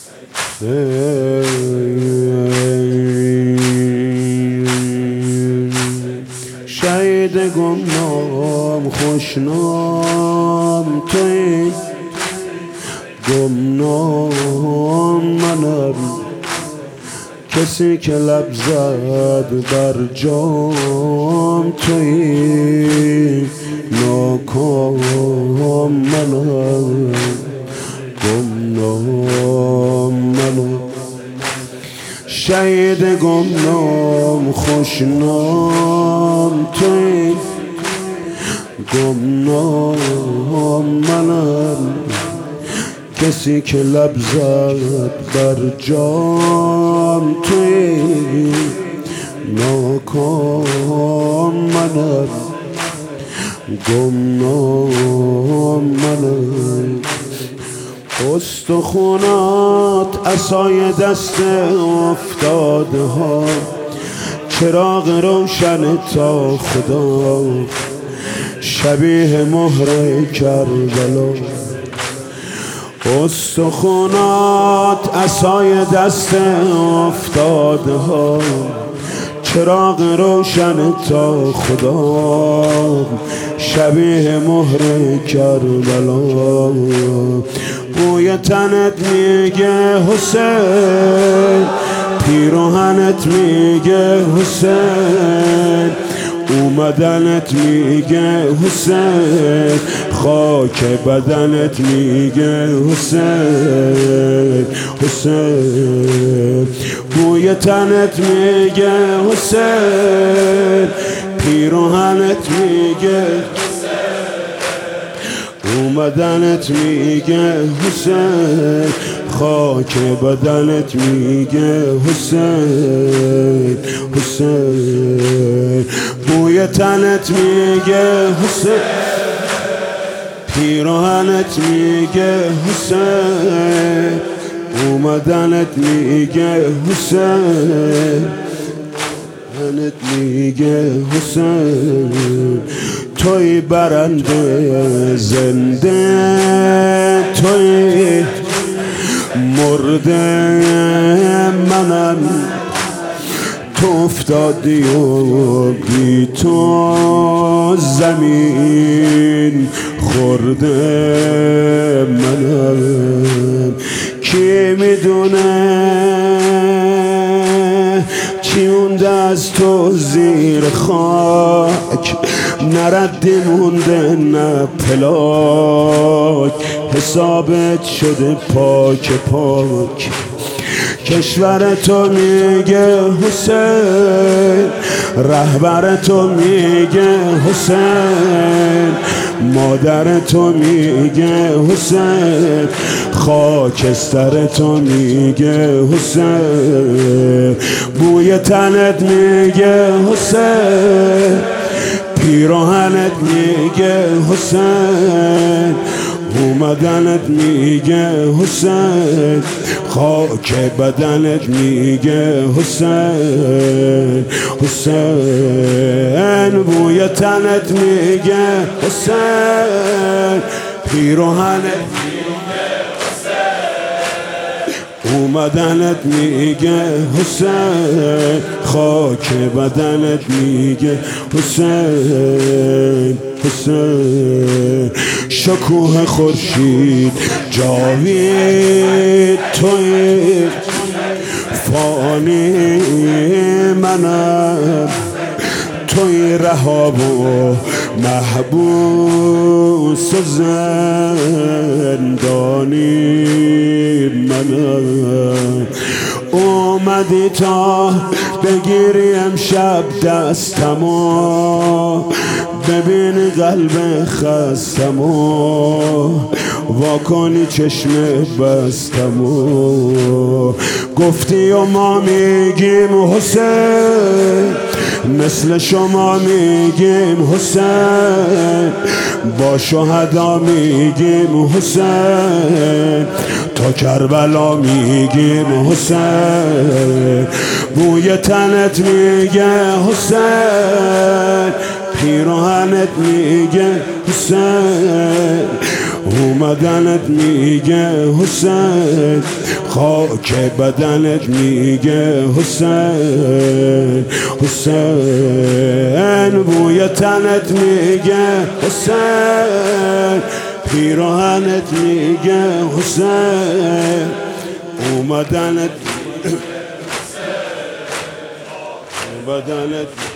شهید گمنام خوشنام توی، گمنام منم کسی که لب زد بر جام توی، ناکام منم گمنام منم. شهید گمنام خوشنام توی، گمنام منم کسی که لب زد بر جام توی، ناکام منم گمنام منم. استخونات عصای دست افتاده ها، چراغ روشن تا خدا شبیه مهر کربلا. استخونات عصای دست افتاده ها، چراغ روشن تا خدا شبیه مهر کربلا. بوی تنت میگه حسین، پیراهنت میگه حسین، اومدنت میگه حسین، خاک بدنت میگه حسین حسین. بوی تنت میگه حسین، پیراهنت میگه اومدنت میگه حسین، خاک بدنت میگه حسین حسین. بوی تنت میگه حسین، پیراهنت میگه حسین، اومدنت میگه حسین، تنت میگه حسین. توی برنده زنده، توی مرده منم، تو افتادی و بی تو زمین خورده منم. کی میدونه چی مونده از تو زیر خاک، نردی مونده نه پلاک، حسابت شده پاک پاک. کشور تو میگه حسین، رهبر تو میگه حسین، مادر تو میگه حسین، خاکستر تو میگه حسین. بوی تنت میگه حسین، پیراهنت میگه حسین، اومدنت میگه حسین، خاک بدنت میگه حسین حسین. بوی تنت میگه حسین، پیراهنت میگه حسین، اومدنت میگه حسین، خاک بدنت میگه حسین حسین. شکوه خورشید جاوید توی، فانی منم توی، رهاب و محبوس و زندانی منم. اومدی تا بگیری امشب دستمو، ببین قلب خستمو، واکنی چشم بستمو. گفتی و ما میگیم حسین، مثل شما میگیم حسین، با شهدا میگیم حسین، تا کربلا میگیم حسین. بوی تنت میگه حسین، پیراهنت میگه حسین، اومدنت میگه حسین، خاک بدنت میگه حسین، حسین بوی تنت میگه حسین، پیراهنت میگه حسین، اومدنت بدنت